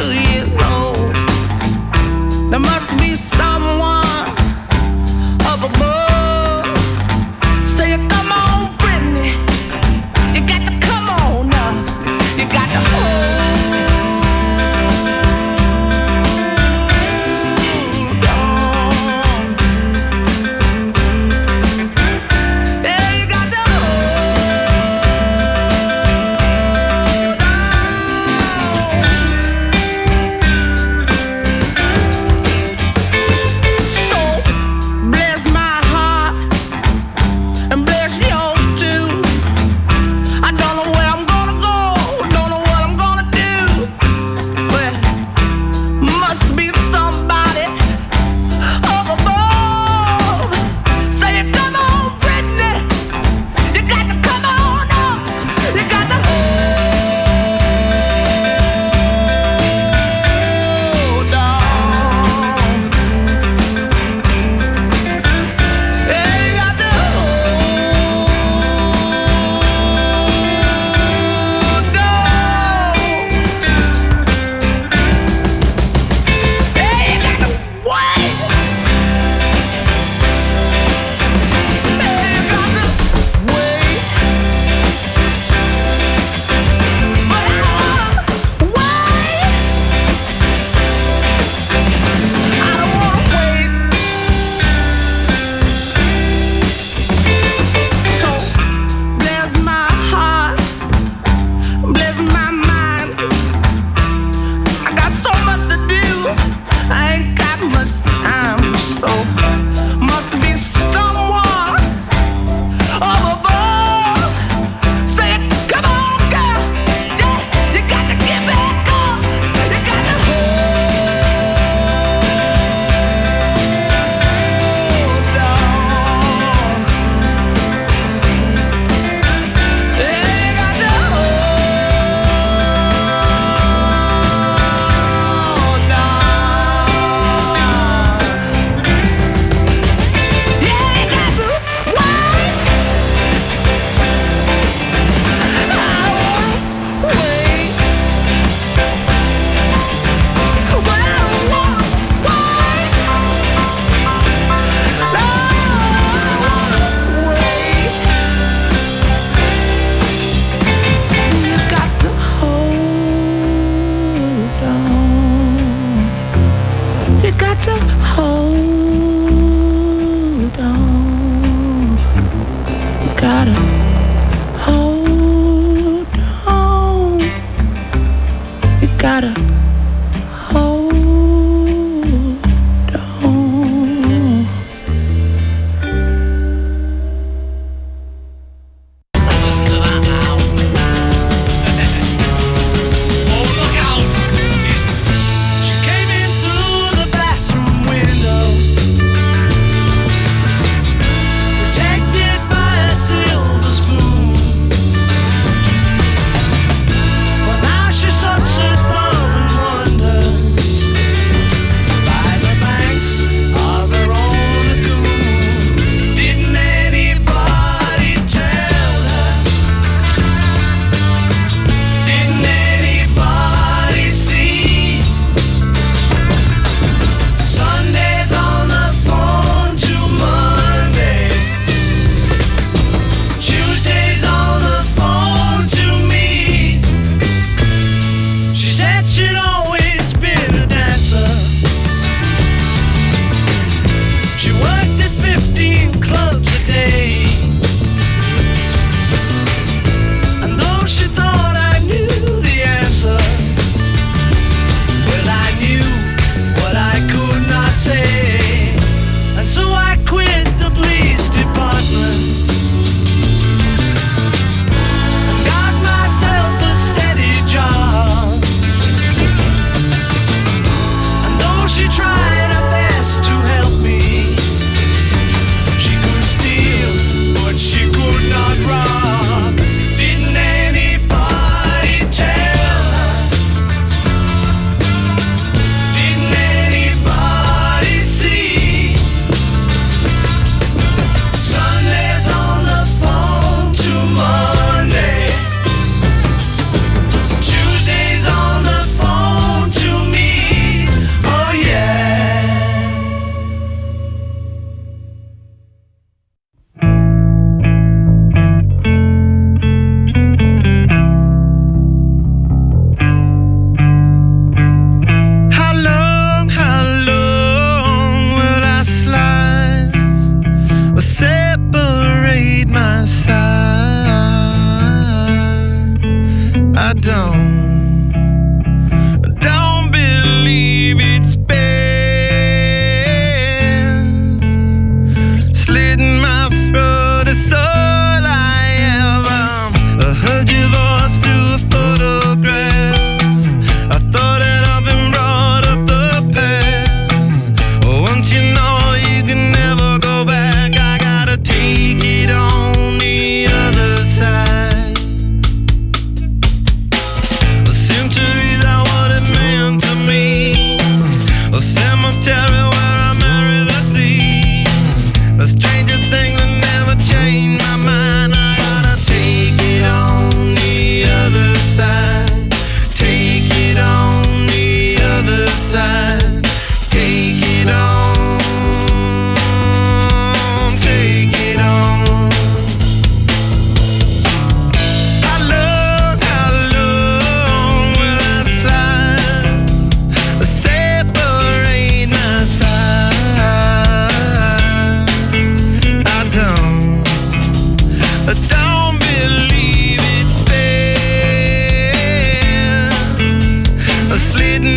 years old. There must be someone up above. Say, come on, Brittany, you got to come on now. You got to hold on. Yeah, you got to hold on.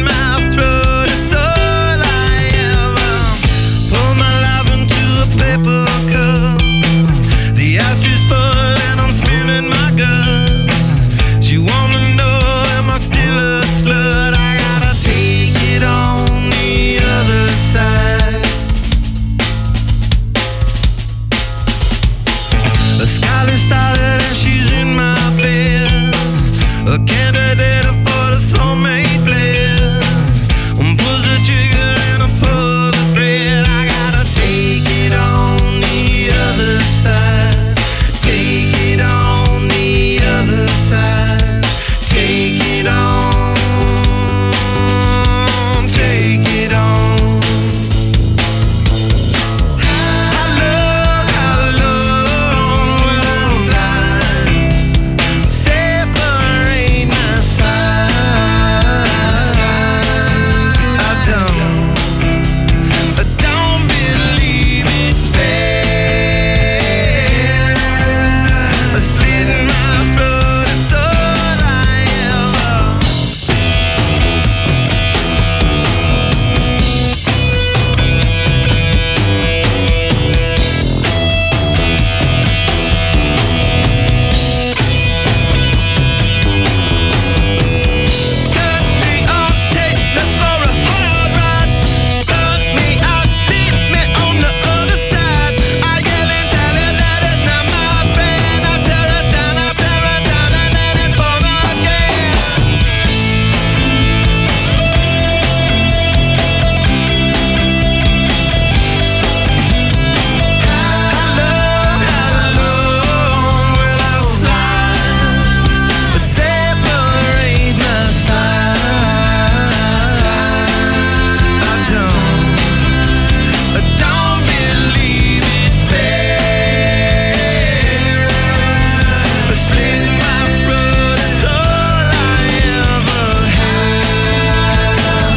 my throat, it's all I ever. Pour my life into a paper cup. The ashtray full and I'm spilling my guts. She wanna know, am I still a slut? I gotta take it on the other side. The skyline started and she's in my bed. A candidate for the soulmate blend. Pulls the trigger and I pull the thread. I gotta take it on the other side. Take it on the other side. Take it on. Take it on. How long will I slide? Separate my side. I don't believe it's fair. A slit in my throat is all I ever. Turn me on, take me for a hard ride. Plug me out, leave me on the other side. I yell and tell her that it's not my friend. I tear her down, and then it's for again. How long will I slide? Separate my side. I don't believe it's fair. A slit in my throat is all I ever had.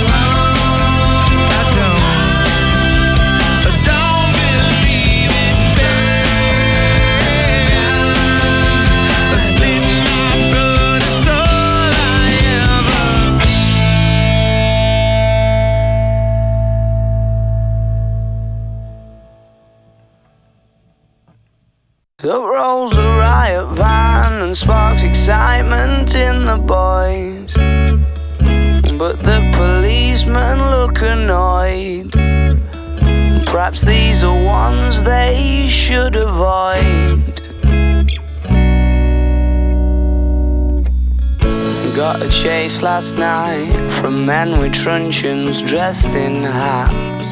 I don't believe it's fair. A slit in my throat is all I ever. Up rolls a riot van and sparks excitement in the boys. But the policemen look annoyed. Perhaps these are ones they should avoid. Got a chase last night from men with truncheons dressed in hats.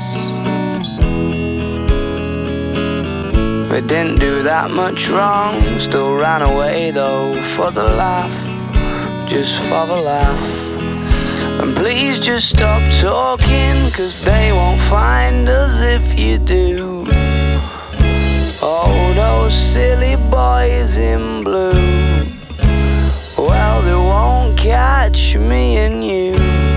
They didn't do that much wrong, still ran away though for the laugh, just for the laugh. And please just stop talking, 'cause they won't find us if you do. Oh, those silly boys in blue, well, they won't catch me and you.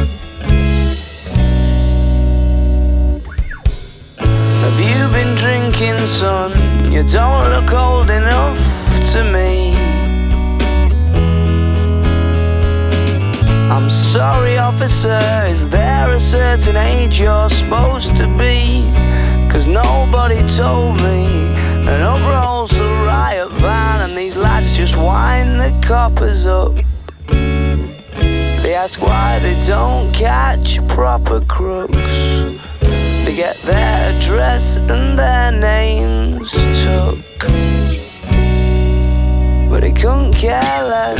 Have you been drinking, son? You don't look old enough to me. I'm sorry, officer, is there a certain age you're supposed to be? 'Cause nobody told me. And up rolls the riot van and these lads just wind the coppers up. They ask why they don't catch proper crooks. They get their address and their names took, but they couldn't care less.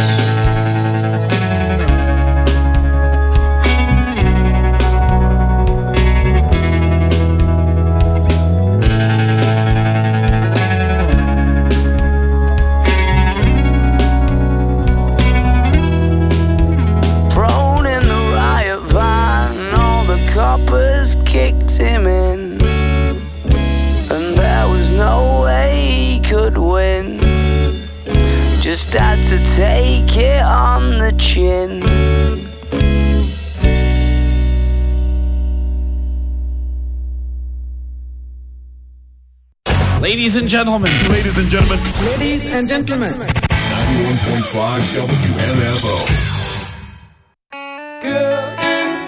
Thrown in the riot van, all the coppers kicked him in, and there was no way he could win. Just had to take it on the chin. Ladies and gentlemen. Ladies and gentlemen. Ladies and gentlemen. 91.5 WMFO. Girl and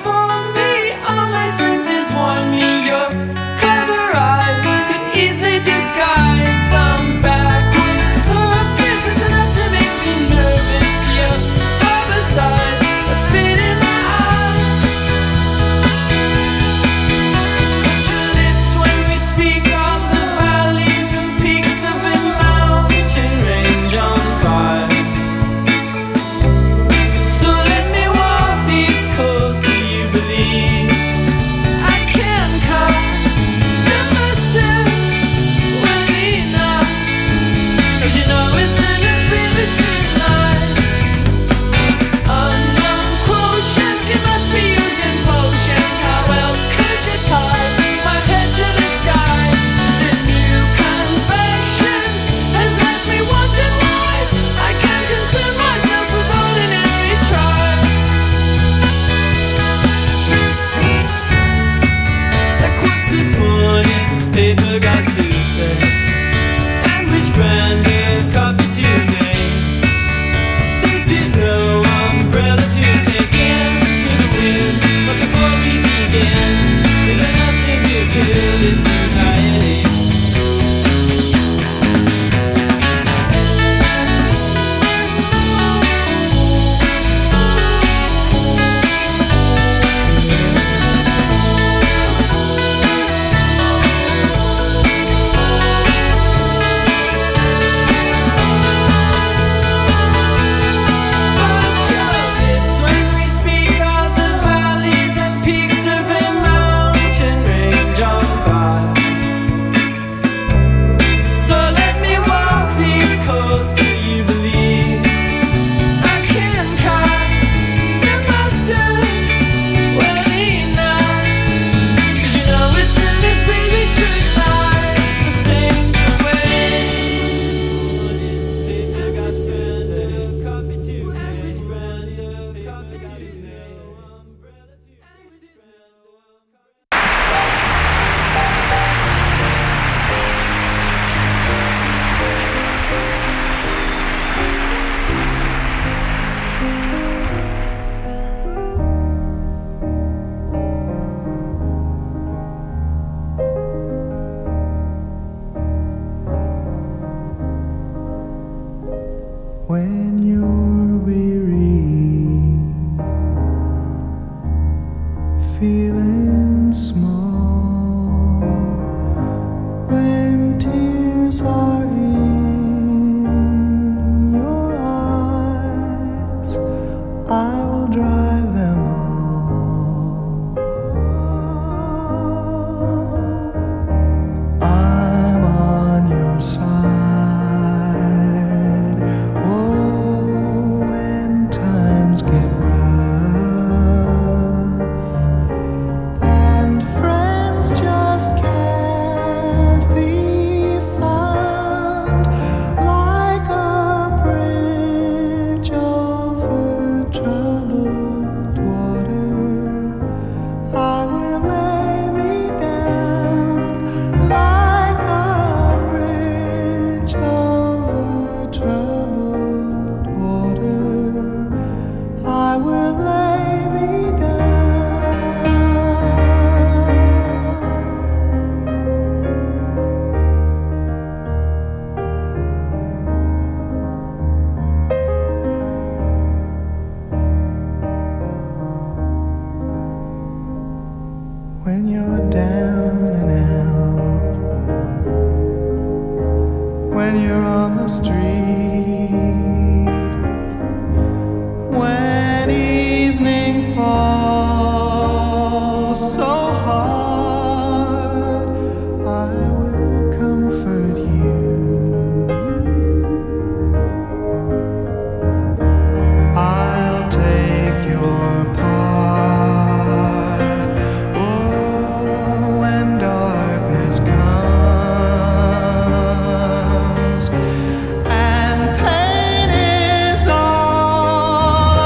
feeling small when tears are in your eyes. I will dry them all. I'm on your side. Oh, when times get rough and friends just can't be found, like a bridge over troubled water, I will lay me down. Like a bridge over troubled water, I will lay me down. When you're down and out, when you're on the street, when evening falls so hard, I will comfort you. I'll take your part. Oh, when darkness comes and pain is all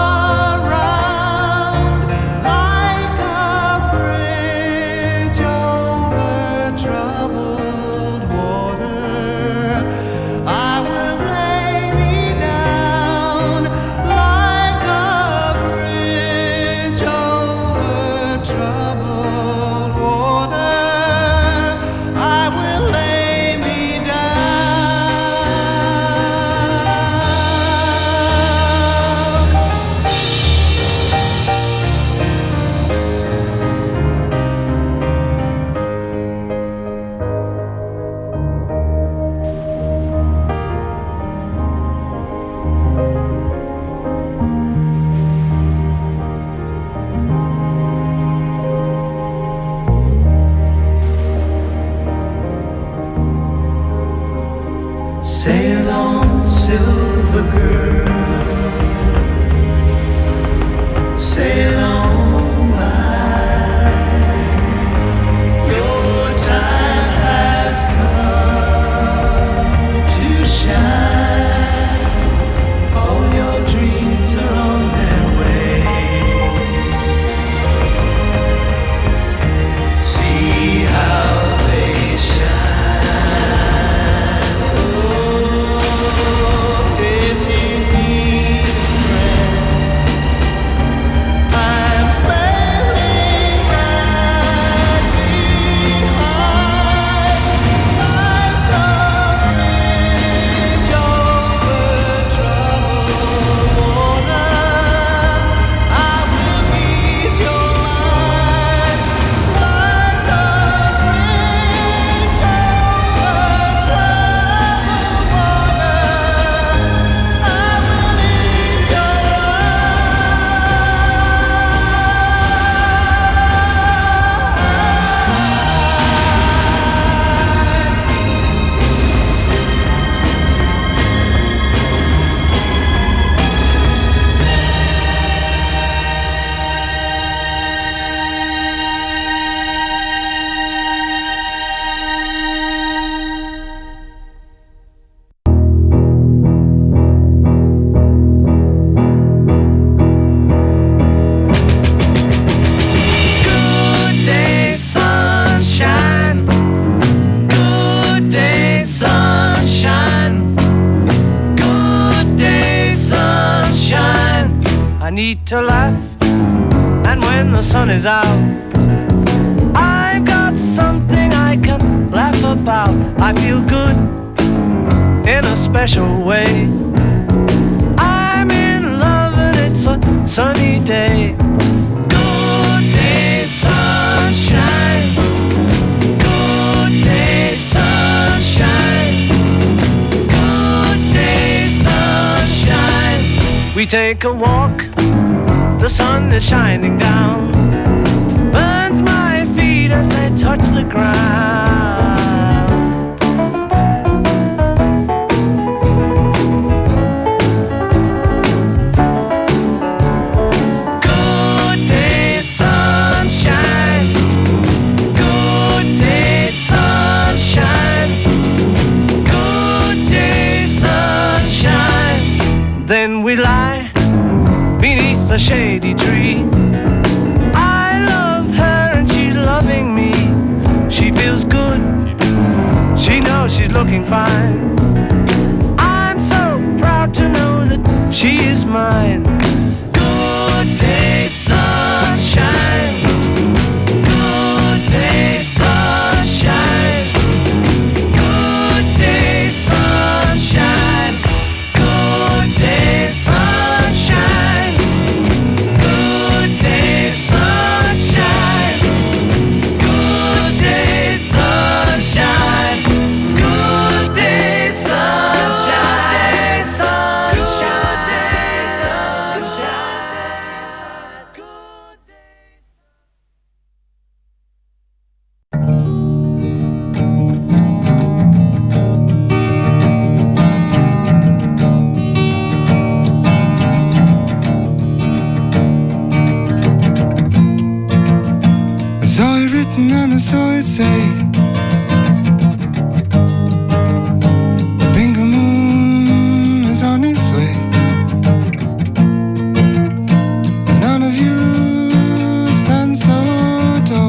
around, like a bridge over troubled water, I will lay me down. Like a bridge over troubled water, I will lay me Sail on, silver girl, sail on by. Your time has come to shine. All your dreams are on their way. See how they shine. If you need a friend, I'm sailing right behind. Like a bridge over troubled water, I will ease your mind. Like a bridge over troubled water, I will ease your Good day, sunshine. Good day, sunshine. Good day, sunshine. I need to laugh, and when the sun is out, I've got something I can laugh about. I feel good in a special way. I'm in love and it's a sunny day. Good day, We take a walk, the sun is shining down, burns my feet as they touch the ground. Good day, sunshine. Good day, sunshine. Good day, sunshine. Then we lie beneath a shady tree. I love her and she's loving me. She feels good, she knows she's looking fine. I'm so proud to know that she is mine. Good day, sunshine. Good day, sunshine. Good day, sunshine. Good day, sunshine. Good day, sunshine. Good day, sunshine. Good day, sunshine. Sunshine, sunshine. Good day. I saw it written and I saw it say, Bingo Moon is on its way. None of you stand so tall.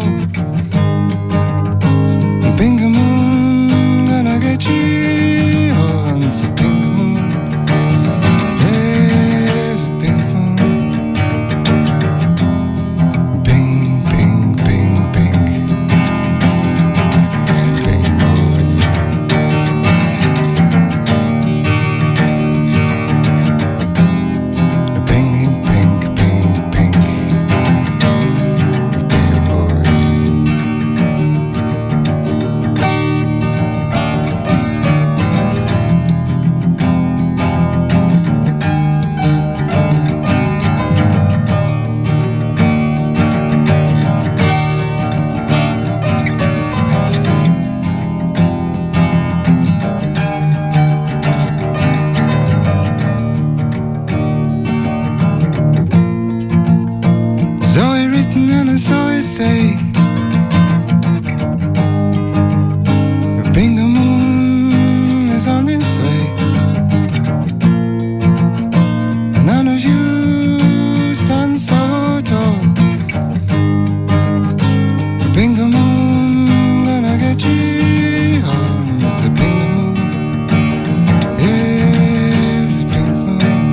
Bingo Moon gonna get you all. It's a Bingo Moon. Yes, Bingo Moon. Bing, bing, bing, bing. Bing Moon. Bing, bing, bing, bing. Bing Moon. Saw it written and I saw it say, Bingo Moon is on its way. None of you stand so tall. Bingo Moon gonna get you home. It's a Bingo Moon. Yes, Bingo Moon.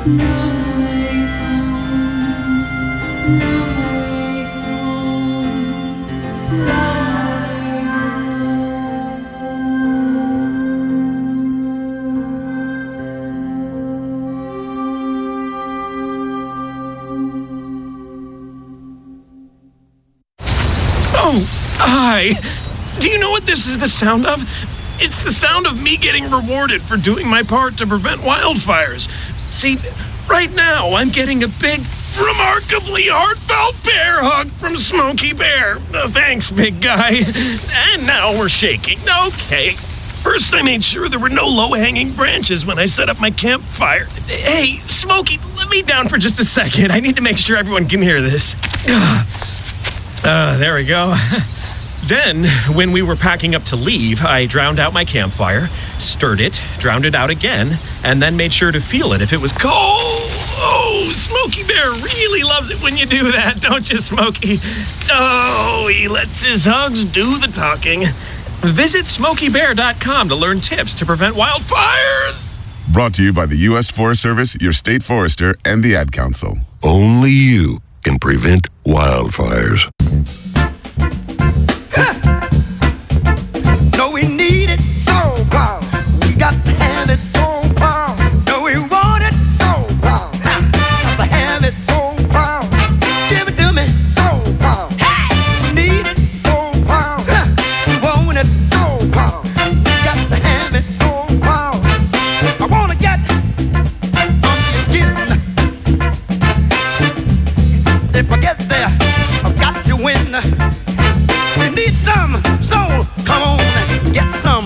Oh, hi. Do you know what this is the sound of? It's the sound of me getting rewarded for doing my part to prevent wildfires. See, right now I'm getting a big, remarkably heartfelt bear hug from Smokey Bear. Thanks, big guy. And now we're shaking. Okay. First, I made sure there were no low-hanging branches when I set up my campfire. Hey, Smokey, let me down for just a second. I need to make sure everyone can hear this. There we go. Then, when we were packing up to leave, I drowned out my campfire, stirred it, drowned it out again, and then made sure to feel it if it was cold. Oh, Smokey Bear really loves it when you do that, don't you, Smokey? Oh, he lets his hugs do the talking. Visit SmokeyBear.com to learn tips to prevent wildfires. Brought to you by the U.S. Forest Service, your state forester, and the Ad Council. Only you can prevent wildfires. No, we need it so bad. We got to have it so bad. No, we want it so bad. Got to have it so bad. Give it to me so bad. Hey! We need it so bad. We want it so bad. We got to have it so bad. I want to get under your skin. If I get there, I've got to win. We need some soul. Come on and get some.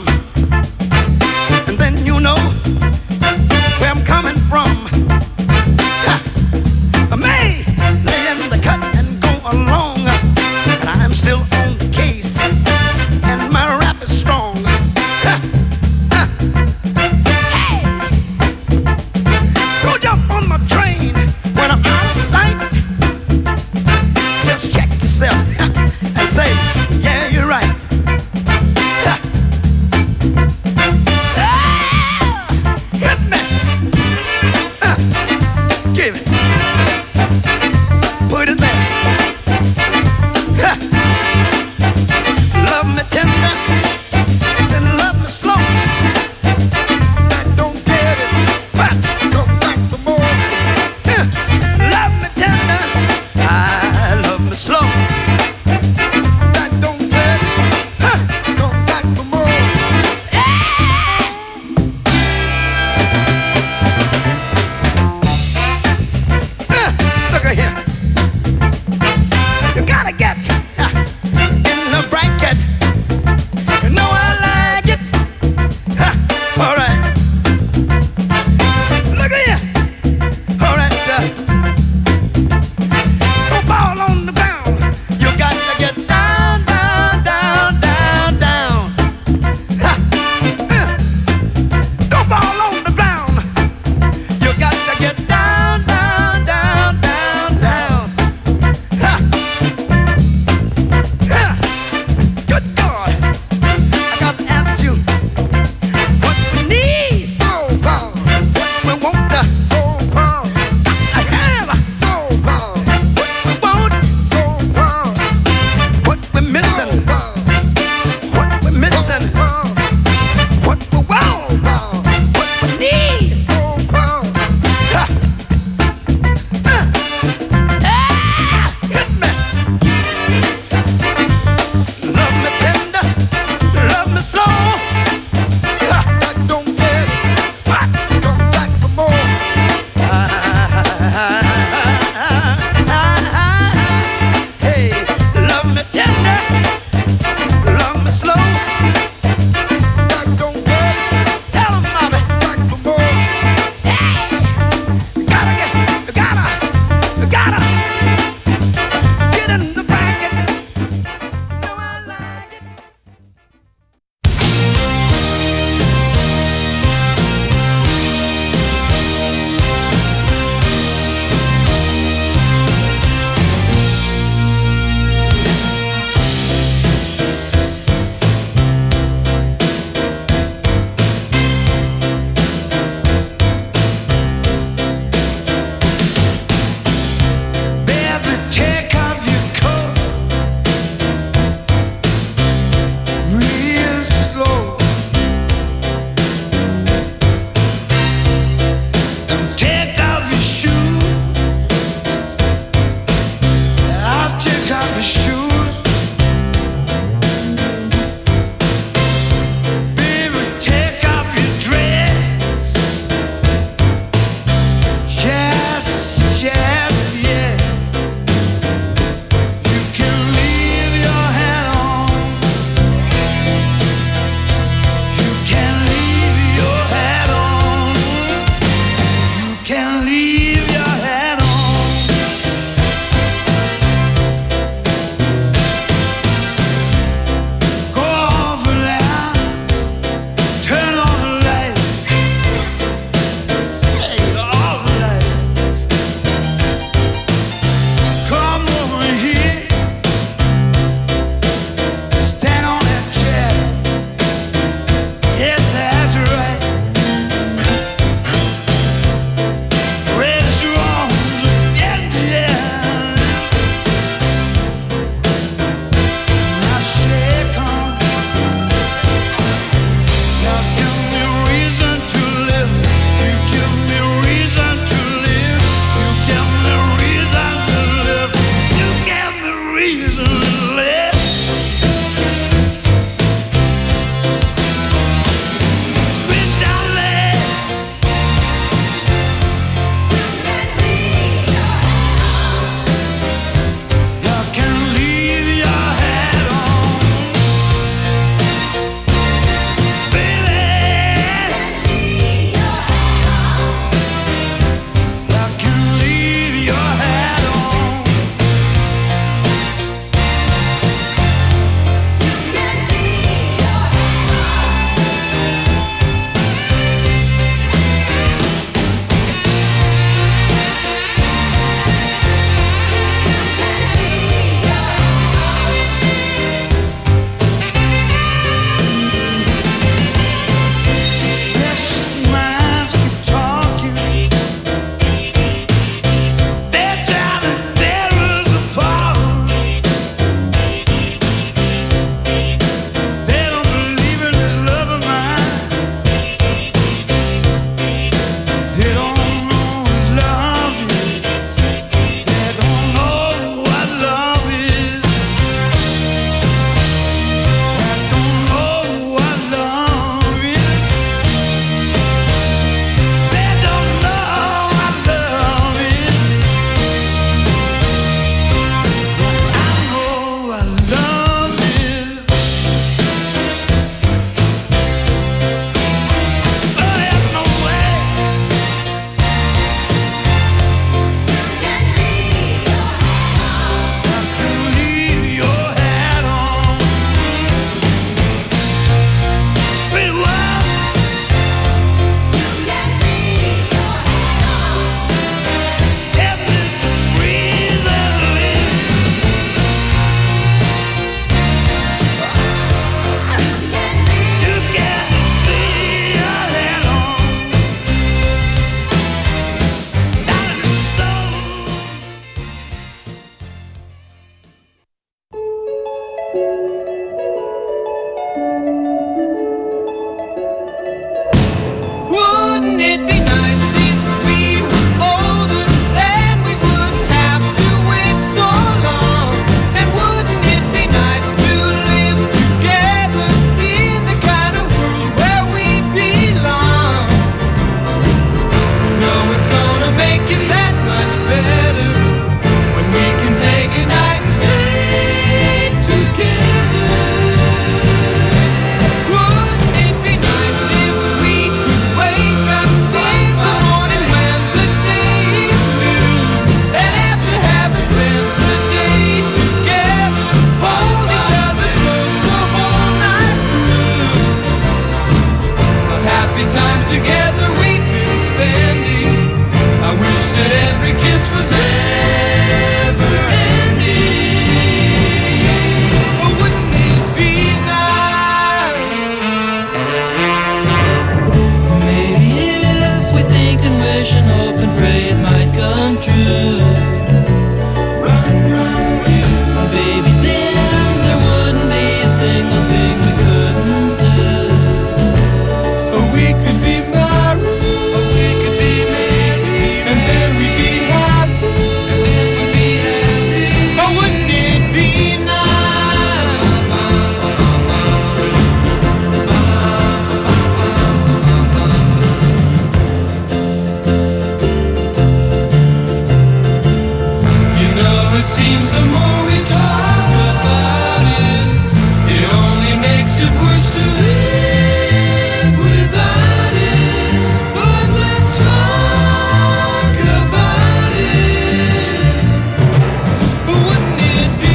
seems the more we talk about it, it only makes it worse to live without it. But let's talk about it. Wouldn't it be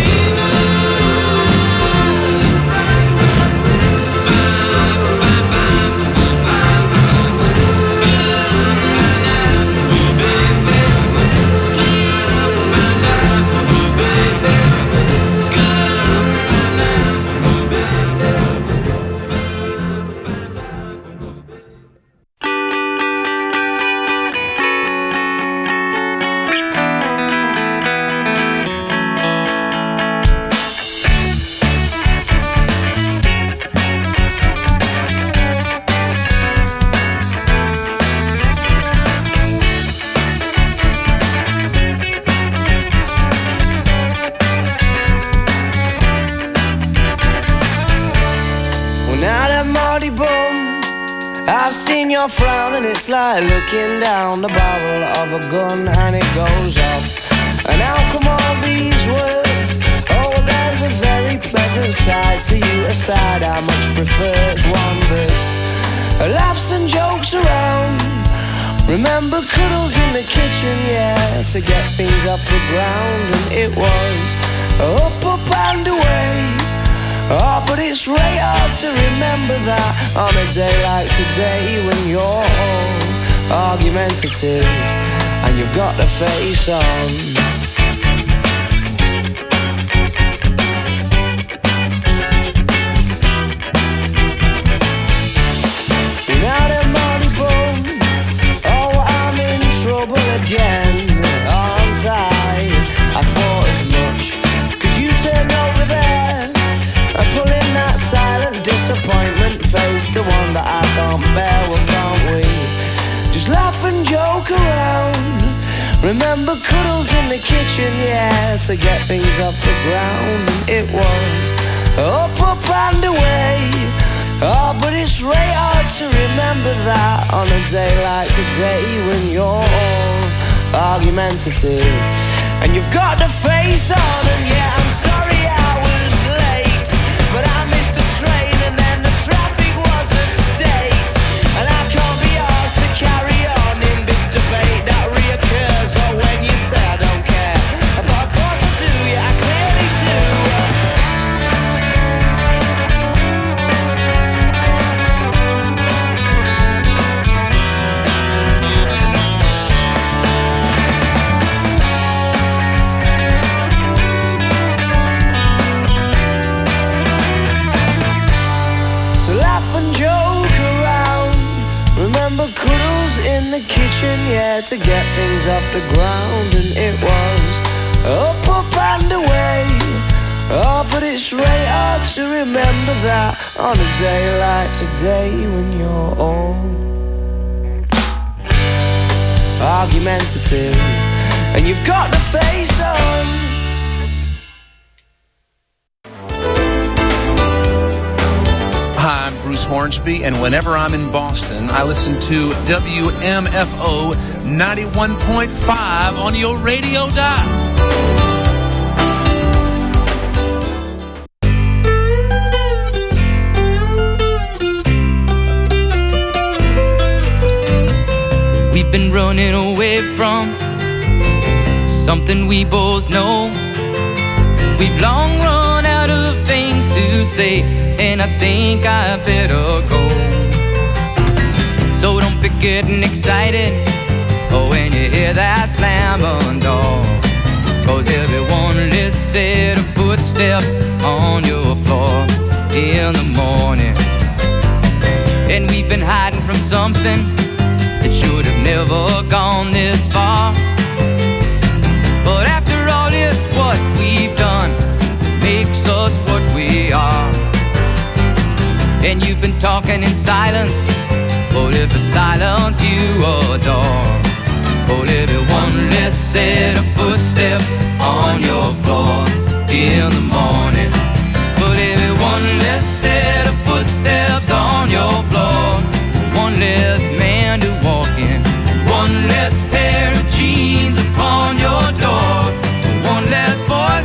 I've seen your frown and it's like looking down the barrel of a gun and it goes off. And how come all these words? Oh, there's a very pleasant side to you, a side I much prefer. It's one verse, laughs and jokes around. Remember cuddles in the kitchen, yeah, to get things off the ground. And it was up, up and away. Oh, but it's really hard to remember that on a day like today when you're all argumentative and you've got the face on. Now the money boom, oh, I'm in trouble again, aren't I? I thought as much, 'cause you turned over there and pulling that silent disappointment face, the one that I can't bear. Well, can't we just laugh and joke around? Remember cuddles in the kitchen, yeah, to get things off the ground. And it was up, up and away. Oh, but it's really hard to remember that on a day like today when you're all argumentative and you've got the face on. And yeah, I'm sorry I was late, but I missed the train and then the traffic was a state. And I can't be asked to carry on in this debate that reoccurs. Or when you say I don't care, but of course I do, yeah, I clearly do. Cuddles in the kitchen, yeah, to get things off the ground. And it was up, up and away. Oh, but it's really hard to remember that on a day like today when you're all argumentative and you've got the face on. Hi, I'm Bruce Hornsby, and whenever I'm in Boston, I listen to WMFO 91.5 on your radio dial. We've been running away from something we both know. We've long run out of things to say, and I think I better go. So don't be getting excited when you hear that slam on door, 'cause there'll be one less set of footsteps on your floor in the morning. And we've been hiding from something that should have never gone this far. But after all, it's what we've done that makes us what we are. And you've been talking in silence, but if it's silence you adore, but there'll be one less set of footsteps on your floor in the morning. But there'll be one less set of footsteps on your floor, one less man to walk in, one less pair of jeans upon your door, one less voice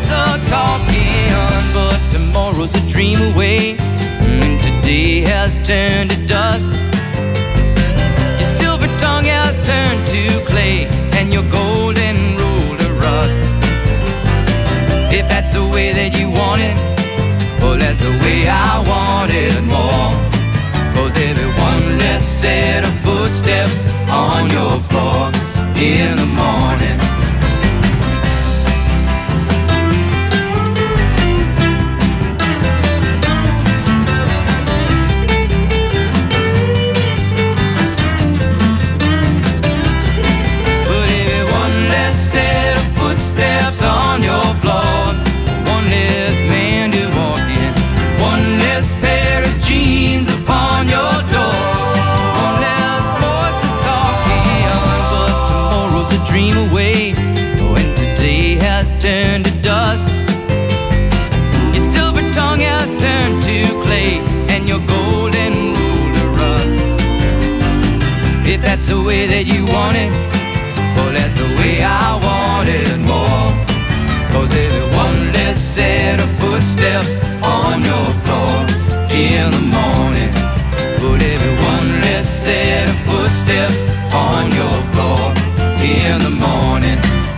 dust. Your silver tongue has turned to clay, and your golden rule to rust. If that's the way that you want it, well, that's the way I want it more. 'Cause there'll be one less set of footsteps on your floor in the morning. But every one less set of footsteps on your floor, one less man to walk in, one less pair of jeans upon your door, one less voice to talk in. But tomorrow's a dream away, when today has turned to dust. Your silver tongue has turned to clay, and your golden rule to rust. If that's the way that you want it, well, that's the way I want it more. 'Cause there'll be one less set of footsteps on your floor in the morning. But every one less set of footsteps on your floor in the morning.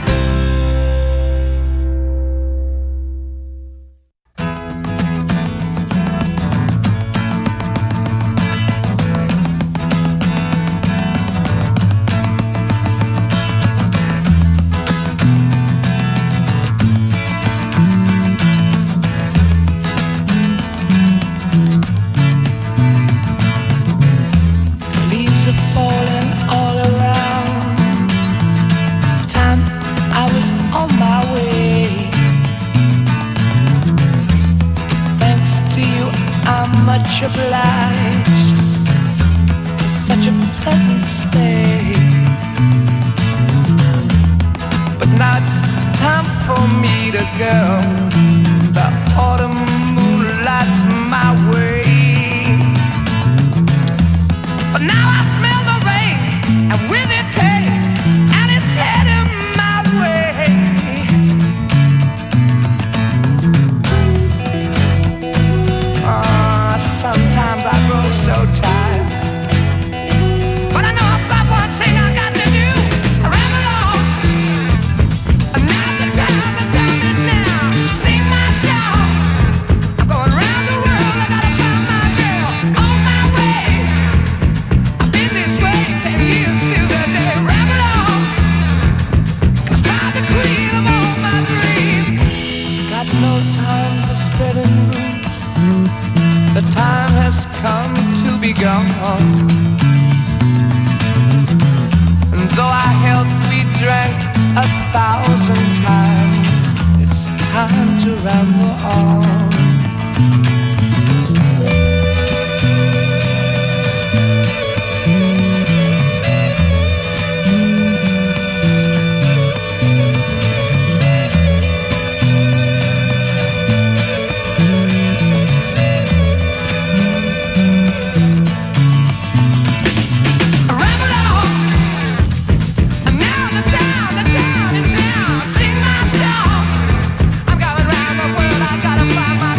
Leaves are falling all around. Time I was on my way. Thanks to you, I'm much obliged for such a pleasant stay. But now it's time for me to go. The autumn moonlight's my way. But now I smell the rain, and with it pain, and it's heading my way. Sometimes I grow so tired, but I know I've got one thing I got to do. I ramble on, and now the time is now. Sing my song, I'm going round the world. I gotta find my girl on my way. I've been this way 10 years to the day. Ramble on, I find the queen of all my dreams. Got no time for spreading rumors. The time has come to be gone. And though our health we drank 1,000 times, it's time to ramble on. Ramble on, and now the time is now. Sing my song, I'm going round the world. I gotta find my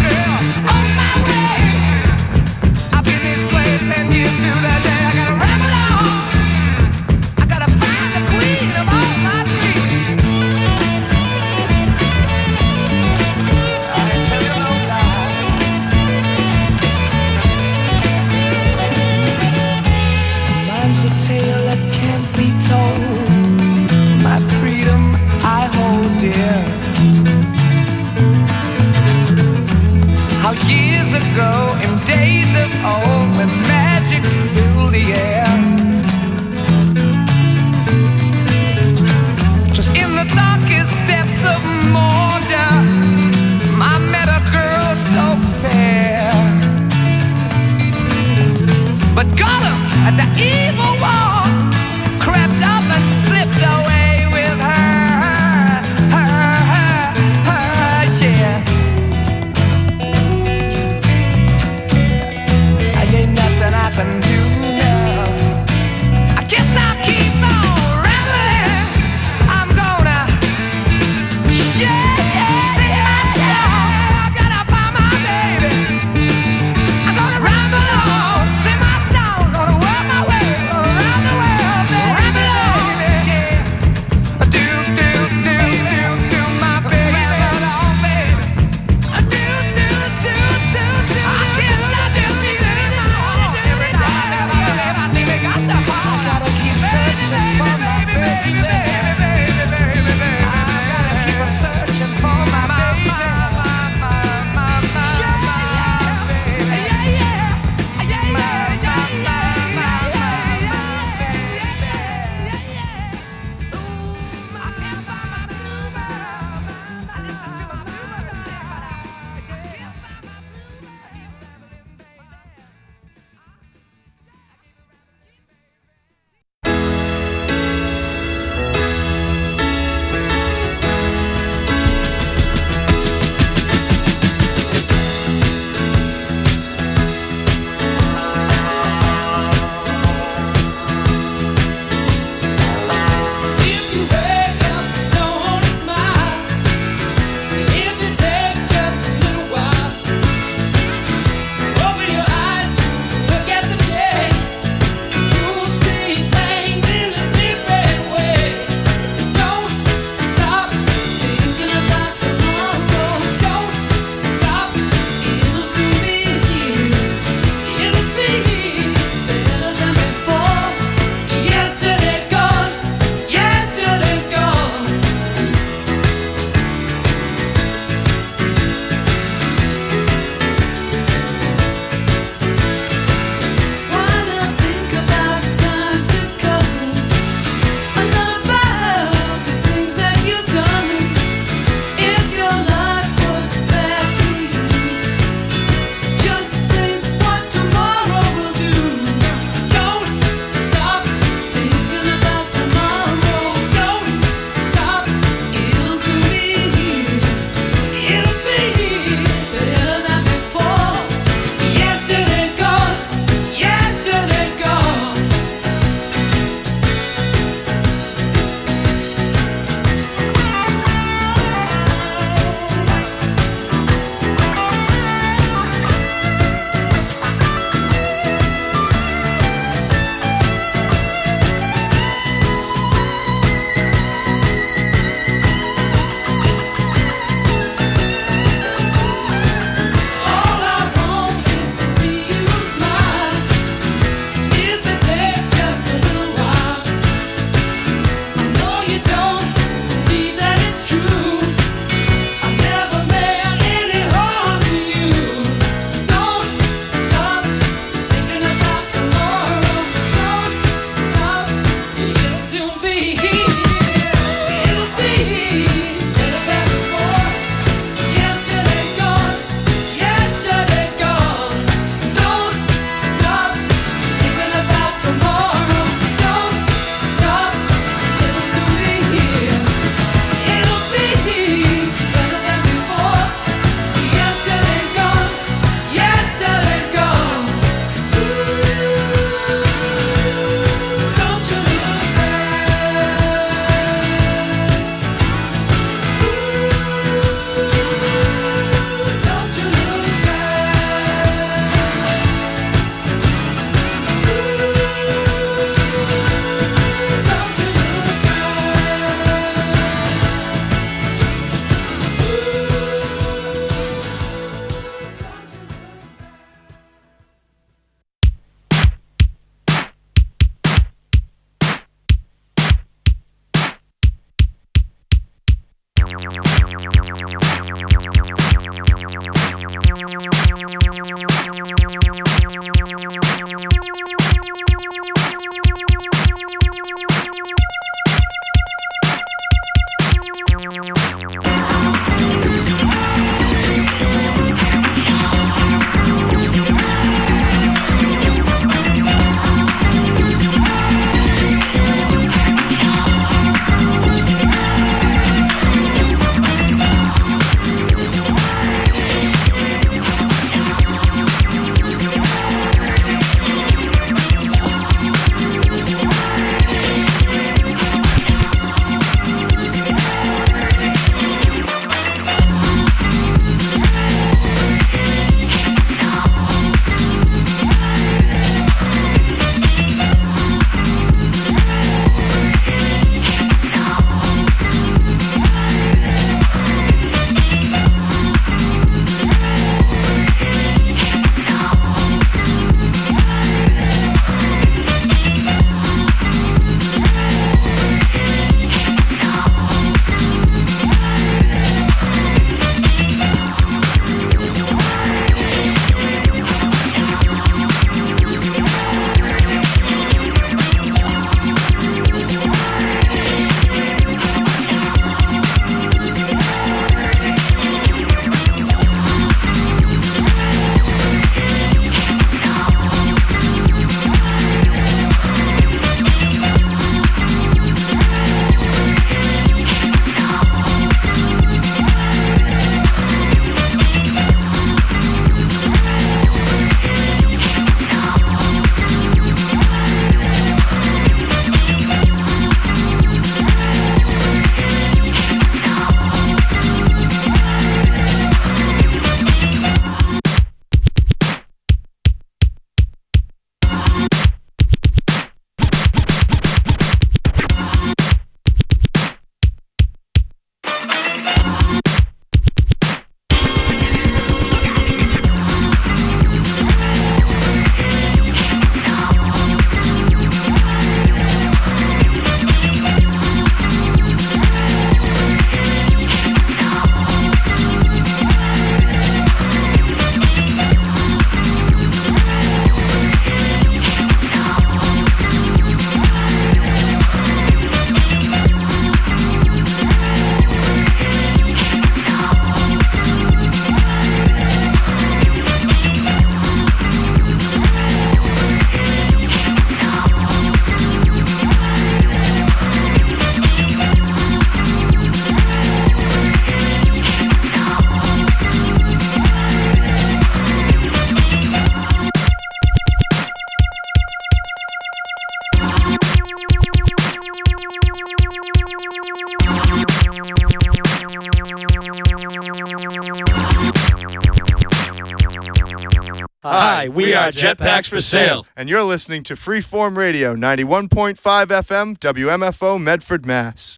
Hi, we are Jetpacks for Sale, and you're listening to Freeform Radio 91.5 FM, WMFO, Medford, Mass.